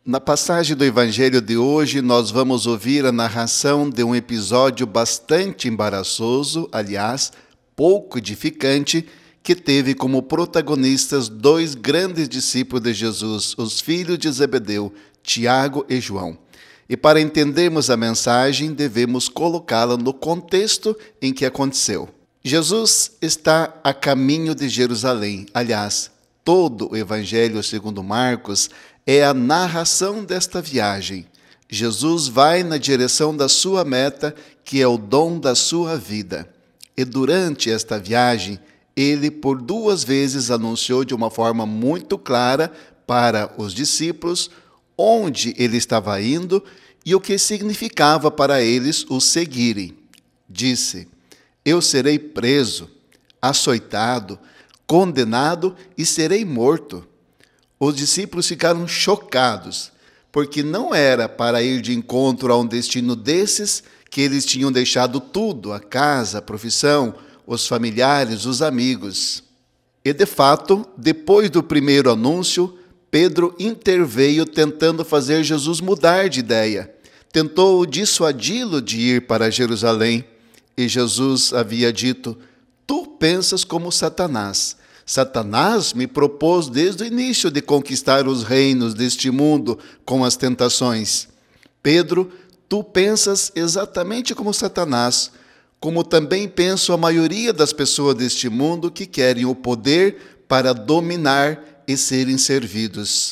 Na passagem do Evangelho de hoje, nós vamos ouvir a narração de um episódio bastante embaraçoso, aliás, pouco edificante, que teve como protagonistas dois grandes discípulos de Jesus, os filhos de Zebedeu, Tiago e João. E para entendermos a mensagem, devemos colocá-la no contexto em que aconteceu. Jesus está a caminho de Jerusalém. Aliás, todo o Evangelho segundo Marcos é a narração desta viagem. Jesus vai na direção da sua meta, que é o dom da sua vida. E durante esta viagem, ele por duas vezes anunciou de uma forma muito clara para os discípulos onde ele estava indo e o que significava para eles o seguirem. Disse: eu serei preso, açoitado, condenado e serei morto. Os discípulos ficaram chocados, porque não era para ir de encontro a um destino desses que eles tinham deixado tudo, a casa, a profissão, os familiares, os amigos. E, de fato, depois do primeiro anúncio, Pedro interveio tentando fazer Jesus mudar de ideia. Tentou dissuadi-lo de ir para Jerusalém. E Jesus havia dito: tu pensas como Satanás. Satanás me propôs desde o início de conquistar os reinos deste mundo com as tentações. Pedro, tu pensas exatamente como Satanás, como também penso a maioria das pessoas deste mundo que querem o poder para dominar e serem servidos.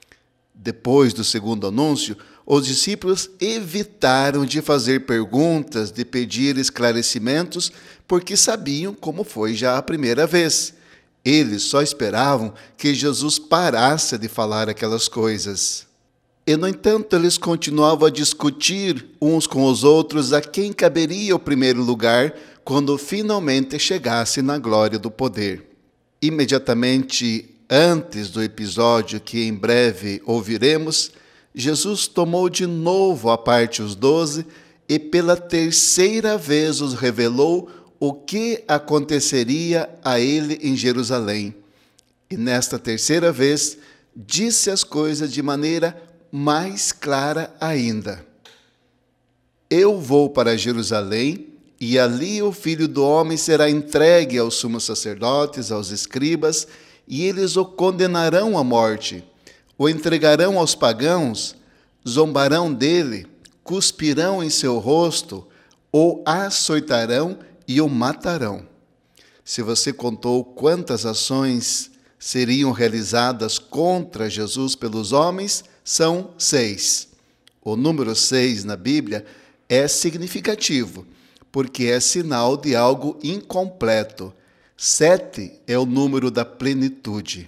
Depois do segundo anúncio, os discípulos evitaram de fazer perguntas, de pedir esclarecimentos, porque sabiam como foi já a primeira vez. Eles só esperavam que Jesus parasse de falar aquelas coisas. E, no entanto, eles continuavam a discutir uns com os outros a quem caberia o primeiro lugar quando finalmente chegasse na glória do poder. Imediatamente antes do episódio que em breve ouviremos, Jesus tomou de novo à parte os 12 e pela terceira vez os revelou o que aconteceria a ele em Jerusalém. E nesta terceira vez, disse as coisas de maneira mais clara ainda. Eu vou para Jerusalém, e ali o Filho do Homem será entregue aos sumos sacerdotes, aos escribas, e eles o condenarão à morte, o entregarão aos pagãos, zombarão dele, cuspirão em seu rosto, o açoitarão e o matarão. Se você contou quantas ações seriam realizadas contra Jesus pelos homens, são 6. O número 6 na Bíblia é significativo, porque é sinal de algo incompleto. 7 é o número da plenitude.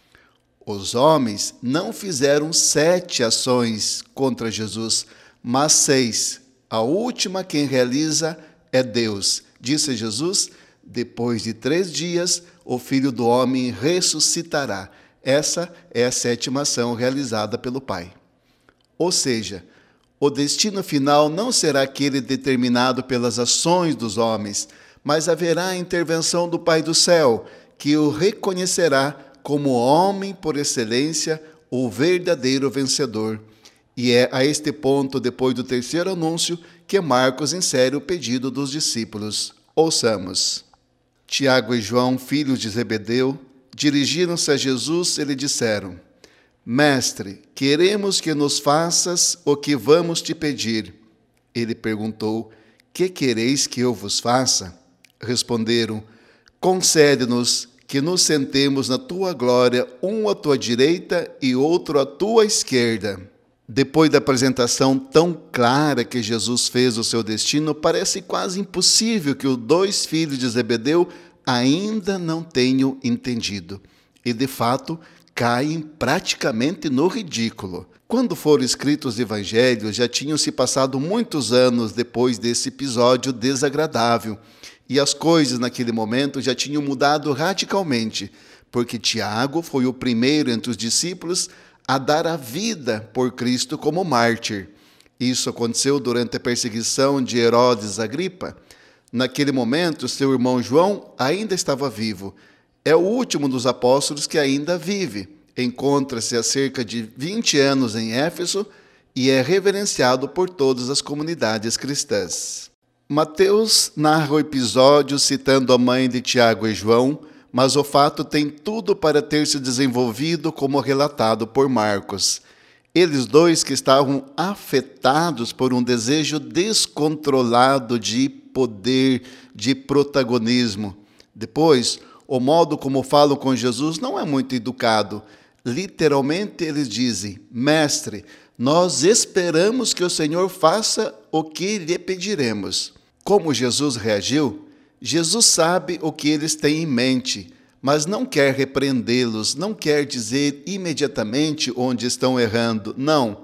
Os homens não fizeram 7 ações contra Jesus, mas 6. A última quem realiza é Deus. Disse Jesus: depois de 3 dias, o Filho do Homem ressuscitará. Essa é a 7ª ação realizada pelo Pai. Ou seja, o destino final não será aquele determinado pelas ações dos homens, mas haverá a intervenção do Pai do céu, que o reconhecerá como homem por excelência, o verdadeiro vencedor. E é a este ponto, depois do terceiro anúncio, que Marcos insere o pedido dos discípulos. Ouçamos. Tiago e João, filhos de Zebedeu, dirigiram-se a Jesus e lhe disseram: Mestre, queremos que nos faças o que vamos te pedir. Ele perguntou: que quereis que eu vos faça? Responderam: concede-nos que nos sentemos na tua glória, um à tua direita e outro à tua esquerda. Depois da apresentação tão clara que Jesus fez do seu destino, parece quase impossível que os 2 filhos de Zebedeu ainda não tenham entendido. E, de fato, caem praticamente no ridículo. Quando foram escritos os evangelhos, já tinham se passado muitos anos depois desse episódio desagradável. E as coisas naquele momento já tinham mudado radicalmente, porque Tiago foi o primeiro entre os discípulos a dar a vida por Cristo como mártir. Isso aconteceu durante a perseguição de Herodes Agripa. Naquele momento, seu irmão João ainda estava vivo. É o último dos apóstolos que ainda vive. Encontra-se há cerca de 20 anos em Éfeso e é reverenciado por todas as comunidades cristãs. Mateus narra o episódio citando a mãe de Tiago e João, mas o fato tem tudo para ter se desenvolvido como relatado por Marcos. Eles dois que estavam afetados por um desejo descontrolado de poder, de protagonismo. Depois, o modo como falam com Jesus não é muito educado. Literalmente, eles dizem: Mestre, nós esperamos que o Senhor faça o que lhe pediremos. Como Jesus reagiu? Jesus sabe o que eles têm em mente, mas não quer repreendê-los, não quer dizer imediatamente onde estão errando. Não.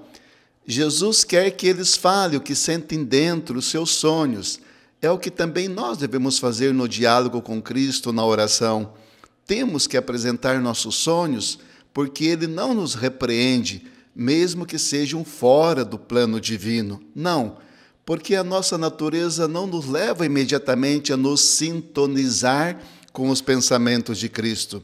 Jesus quer que eles falem o que sentem dentro, os seus sonhos. É o que também nós devemos fazer no diálogo com Cristo, na oração. Temos que apresentar nossos sonhos, porque Ele não nos repreende, mesmo que sejam fora do plano divino. Não, porque a nossa natureza não nos leva imediatamente a nos sintonizar com os pensamentos de Cristo.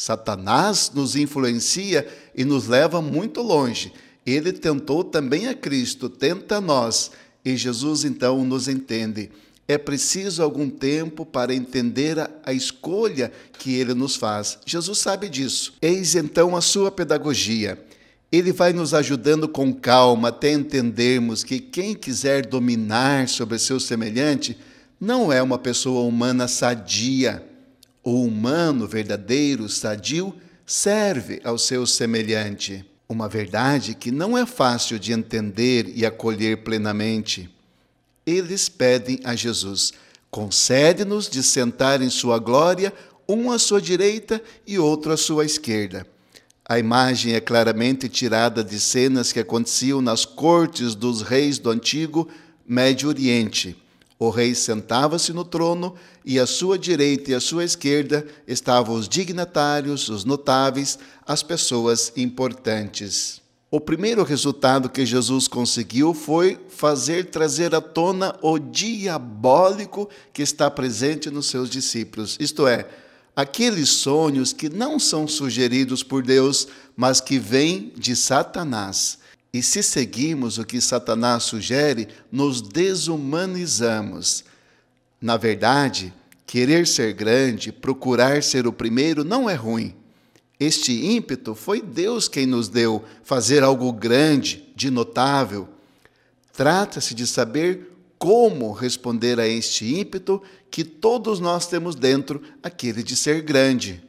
Satanás nos influencia e nos leva muito longe. Ele tentou também a Cristo, tenta a nós, e Jesus então nos entende. É preciso algum tempo para entender a escolha que Ele nos faz. Jesus sabe disso. Eis então a sua pedagogia. Ele vai nos ajudando com calma até entendermos que quem quiser dominar sobre seu semelhante não é uma pessoa humana sadia. O humano verdadeiro, sadio, serve ao seu semelhante. Uma verdade que não é fácil de entender e acolher plenamente. Eles pedem a Jesus: concede-nos de sentar em sua glória, um à sua direita e outro à sua esquerda. A imagem é claramente tirada de cenas que aconteciam nas cortes dos reis do antigo Médio Oriente. O rei sentava-se no trono e à sua direita e à sua esquerda estavam os dignatários, os notáveis, as pessoas importantes. O primeiro resultado que Jesus conseguiu foi trazer à tona o diabólico que está presente nos seus discípulos, isto é, aqueles sonhos que não são sugeridos por Deus, mas que vêm de Satanás. E se seguimos o que Satanás sugere, nos desumanizamos. Na verdade, querer ser grande, procurar ser o primeiro, não é ruim. Este ímpeto foi Deus quem nos deu, fazer algo grande, de notável. Trata-se de saber como responder a este ímpeto que todos nós temos dentro, aquele de ser grande.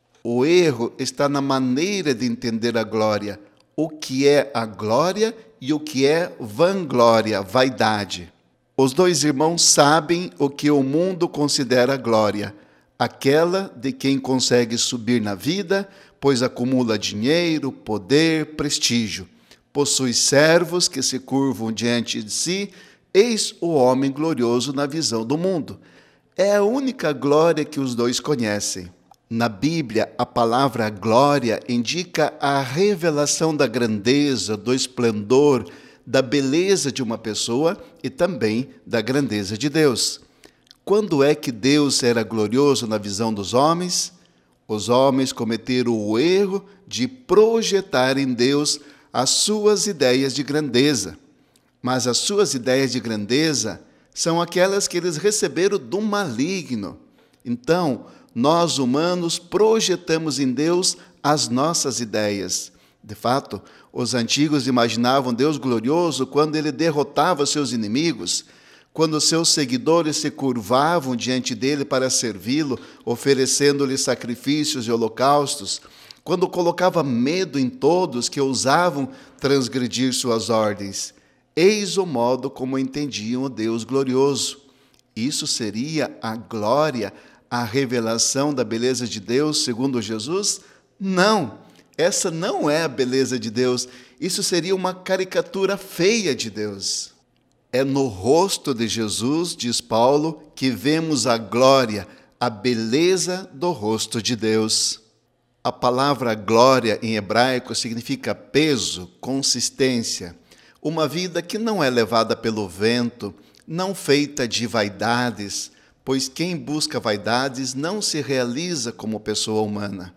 O erro está na maneira de entender a glória, o que é a glória e o que é vanglória, vaidade. Os dois irmãos sabem o que o mundo considera glória, aquela de quem consegue subir na vida, pois acumula dinheiro, poder, prestígio. Possui servos que se curvam diante de si, eis o homem glorioso na visão do mundo. É a única glória que os dois conhecem. Na Bíblia, a palavra glória indica a revelação da grandeza, do esplendor, da beleza de uma pessoa e também da grandeza de Deus. Quando é que Deus era glorioso na visão dos homens? Os homens cometeram o erro de projetar em Deus as suas ideias de grandeza. Mas as suas ideias de grandeza são aquelas que eles receberam do maligno. Então, nós humanos projetamos em Deus as nossas ideias. De fato, os antigos imaginavam Deus glorioso quando Ele derrotava seus inimigos, quando seus seguidores se curvavam diante dele para servi-lo, oferecendo-lhe sacrifícios e holocaustos, quando colocava medo em todos que ousavam transgredir suas ordens. Eis o modo como entendiam o Deus glorioso. Isso seria a glória, a revelação da beleza de Deus, segundo Jesus? Não, essa não é a beleza de Deus. Isso seria uma caricatura feia de Deus. É no rosto de Jesus, diz Paulo, que vemos a glória, a beleza do rosto de Deus. A palavra glória em hebraico significa peso, consistência. Uma vida que não é levada pelo vento, não feita de vaidades, pois quem busca vaidades não se realiza como pessoa humana.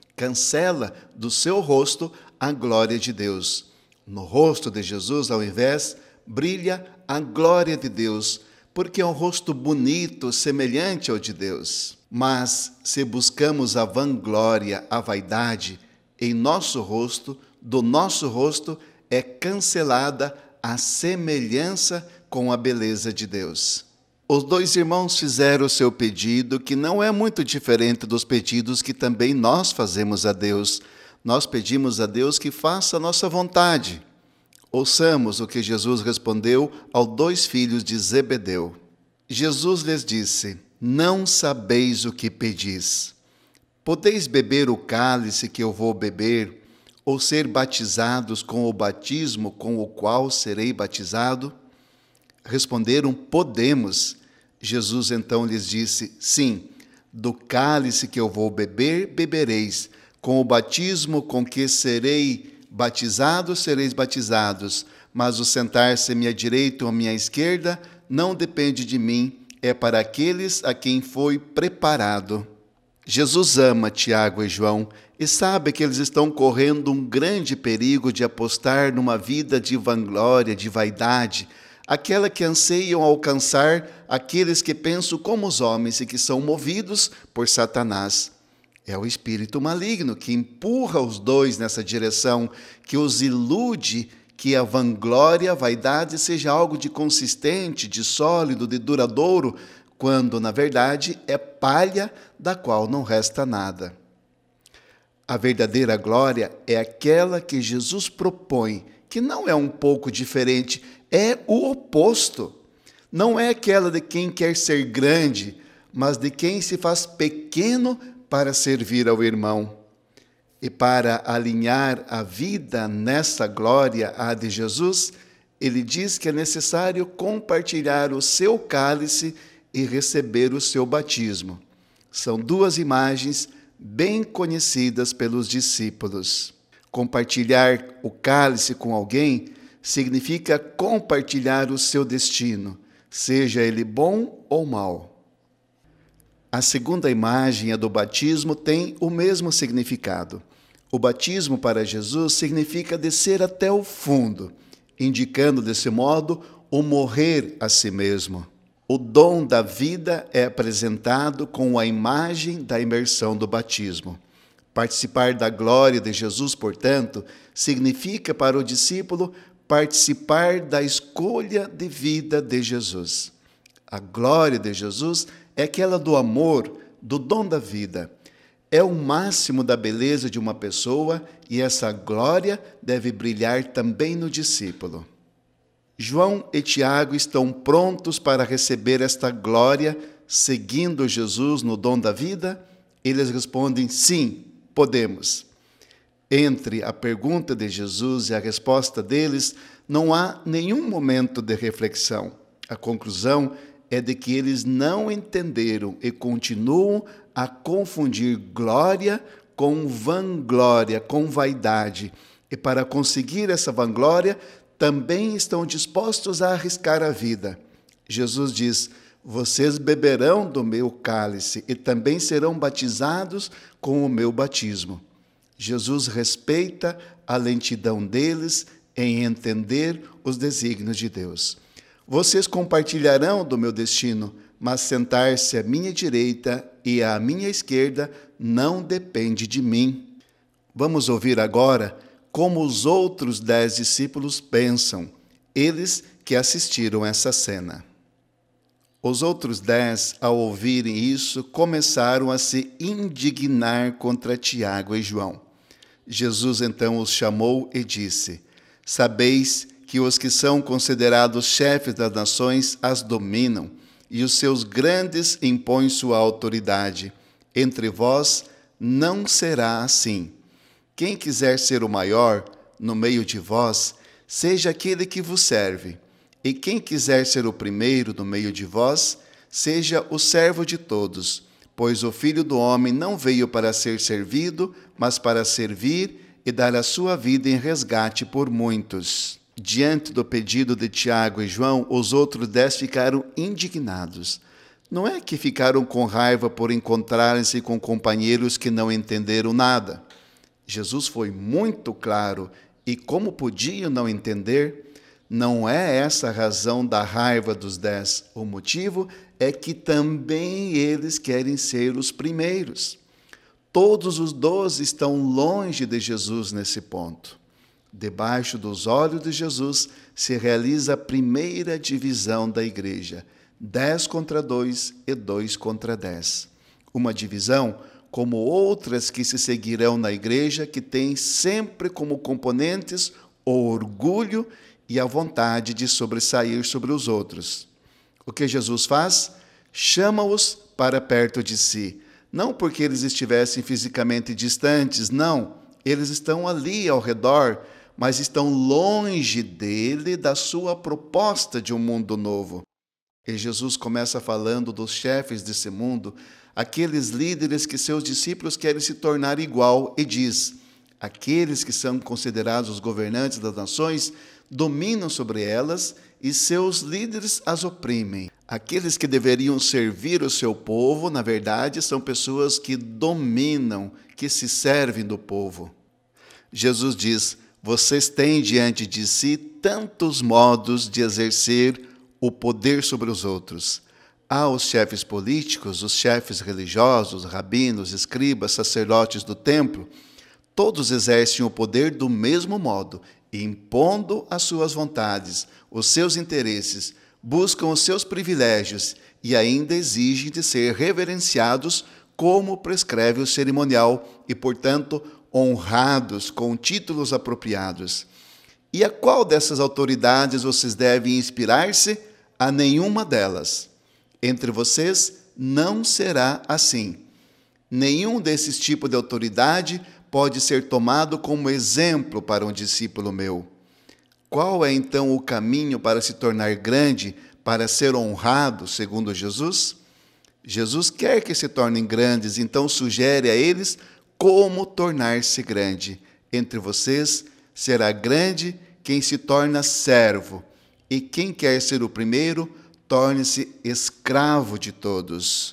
Cancela do seu rosto a glória de Deus. No rosto de Jesus, ao invés, brilha a glória de Deus, porque é um rosto bonito, semelhante ao de Deus. Mas, se buscamos a vanglória, a vaidade, em nosso rosto, do nosso rosto, é cancelada a semelhança com a beleza de Deus. Os dois irmãos fizeram o seu pedido, que não é muito diferente dos pedidos que também nós fazemos a Deus. Nós pedimos a Deus que faça a nossa vontade. Ouçamos o que Jesus respondeu aos dois filhos de Zebedeu. Jesus lhes disse: Não sabeis o que pedis. Podeis beber o cálice que eu vou beber, ou ser batizados com o batismo com o qual serei batizado? Responderam: Podemos. Jesus então lhes disse: Sim, do cálice que eu vou beber, bebereis. Com o batismo com que serei batizado, sereis batizados. Mas o sentar-se à minha direita ou à minha esquerda não depende de mim, é para aqueles a quem foi preparado. Jesus ama Tiago e João e sabe que eles estão correndo um grande perigo de apostar numa vida de vanglória, de vaidade, aquela que anseiam alcançar aqueles que pensam como os homens e que são movidos por Satanás. É o espírito maligno que empurra os dois nessa direção, que os ilude que a vanglória, a vaidade seja algo de consistente, de sólido, de duradouro, quando, na verdade, é palha da qual não resta nada. A verdadeira glória é aquela que Jesus propõe, que não é um pouco diferente, é o oposto. Não é aquela de quem quer ser grande, mas de quem se faz pequeno para servir ao irmão. E para alinhar a vida nessa glória à de Jesus, ele diz que é necessário compartilhar o seu cálice e receber o seu batismo. São duas imagens bem conhecidas pelos discípulos. Compartilhar o cálice com alguém significa compartilhar o seu destino, seja ele bom ou mau. A segunda imagem, a do batismo, tem o mesmo significado. O batismo para Jesus significa descer até o fundo, indicando desse modo o morrer a si mesmo. O dom da vida é apresentado com a imagem da imersão do batismo. Participar da glória de Jesus, portanto, significa para o discípulo participar da escolha de vida de Jesus. A glória de Jesus é aquela do amor, do dom da vida. É o máximo da beleza de uma pessoa e essa glória deve brilhar também no discípulo. João e Tiago estão prontos para receber esta glória, seguindo Jesus no dom da vida? Eles respondem: sim, podemos. Entre a pergunta de Jesus e a resposta deles, não há nenhum momento de reflexão. A conclusão é de que eles não entenderam e continuam a confundir glória com vanglória, com vaidade. E para conseguir essa vanglória, também estão dispostos a arriscar a vida. Jesus diz: vocês beberão do meu cálice e também serão batizados com o meu batismo. Jesus respeita a lentidão deles em entender os desígnios de Deus. Vocês compartilharão do meu destino, mas sentar-se à minha direita e à minha esquerda não depende de mim. Vamos ouvir agora como os outros 10 discípulos pensam, eles que assistiram essa cena. Os outros 10, ao ouvirem isso, começaram a se indignar contra Tiago e João. Jesus então os chamou e disse: sabeis que os que são considerados chefes das nações as dominam, e os seus grandes impõem sua autoridade. Entre vós não será assim. Quem quiser ser o maior no meio de vós, seja aquele que vos serve. E quem quiser ser o primeiro no meio de vós, seja o servo de todos. Pois o Filho do Homem não veio para ser servido, mas para servir e dar a sua vida em resgate por muitos. Diante do pedido de Tiago e João, os outros 10 ficaram indignados. Não é que ficaram com raiva por encontrarem-se com companheiros que não entenderam nada. Jesus foi muito claro e, como podiam não entender, não é essa a razão da raiva dos 10. O motivo é que também eles querem ser os primeiros. Todos os 12 estão longe de Jesus nesse ponto. Debaixo dos olhos de Jesus se realiza a primeira divisão da igreja, 10 contra 2 e 2 contra 10. Uma divisão como outras que se seguirão na igreja, que tem sempre como componentes o orgulho e a vontade de sobressair sobre os outros. O que Jesus faz? Chama-os para perto de si. Não porque eles estivessem fisicamente distantes, não. Eles estão ali ao redor, mas estão longe dele, da sua proposta de um mundo novo. E Jesus começa falando dos chefes desse mundo, aqueles líderes que seus discípulos querem se tornar igual, e diz: aqueles que são considerados os governantes das nações dominam sobre elas e seus líderes as oprimem. Aqueles que deveriam servir o seu povo, na verdade, são pessoas que dominam, que se servem do povo. Jesus diz: vocês têm diante de si tantos modos de exercer o poder sobre os outros. Há os chefes políticos, os chefes religiosos, rabinos, escribas, sacerdotes do templo. Todos exercem o poder do mesmo modo, impondo as suas vontades, os seus interesses, buscam os seus privilégios e ainda exigem de ser reverenciados como prescreve o cerimonial e, portanto, honrados com títulos apropriados. E a qual dessas autoridades vocês devem inspirar-se? A nenhuma delas. Entre vocês não será assim. Nenhum desses tipos de autoridade pode ser tomado como exemplo para um discípulo meu. Qual é então o caminho para se tornar grande, para ser honrado, segundo Jesus? Jesus quer que se tornem grandes, então sugere a eles como tornar-se grande. Entre vocês será grande quem se torna servo, e quem quer ser o primeiro, torne-se escravo de todos.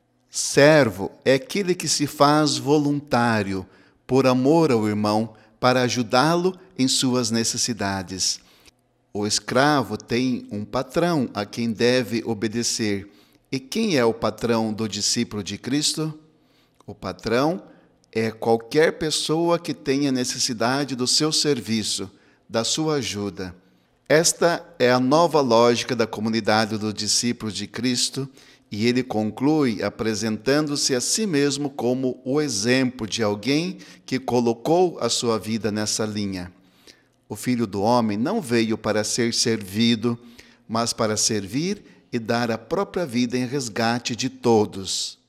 Servo é aquele que se faz voluntário, por amor ao irmão, para ajudá-lo em suas necessidades. O escravo tem um patrão a quem deve obedecer. E quem é o patrão do discípulo de Cristo? O patrão é qualquer pessoa que tenha necessidade do seu serviço, da sua ajuda. Esta é a nova lógica da comunidade dos discípulos de Cristo, e ele conclui apresentando-se a si mesmo como o exemplo de alguém que colocou a sua vida nessa linha. O Filho do Homem não veio para ser servido, mas para servir e dar a própria vida em resgate de todos.